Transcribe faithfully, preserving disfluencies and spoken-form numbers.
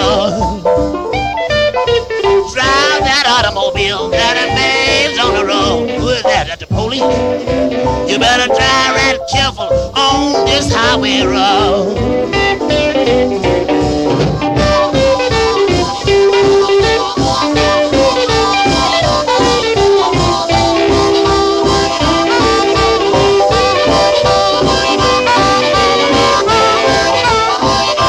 love. Drive that automobile that remains on the road. Who is that? That's the police. You better drive right careful on this highway road.